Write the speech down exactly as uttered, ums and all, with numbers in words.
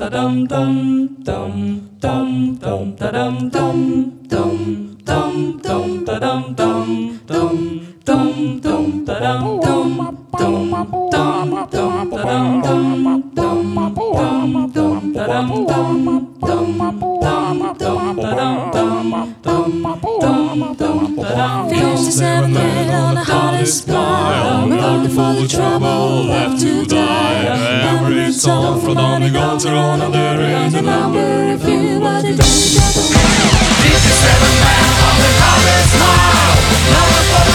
dum dum dum dum dum da dum dum dum dum dum da dum dum dum dum dum da dum dum dum dum dum da dum dum dum dum dum da dum dum dum dum dum da dum dum dum dum dum da dum. Feels the seven man on the hardest bar. I'm looking for the trouble left to die. Every song from on the altar on there is a number if you want to do it. fifty-seven man on the hardest mile. Looking for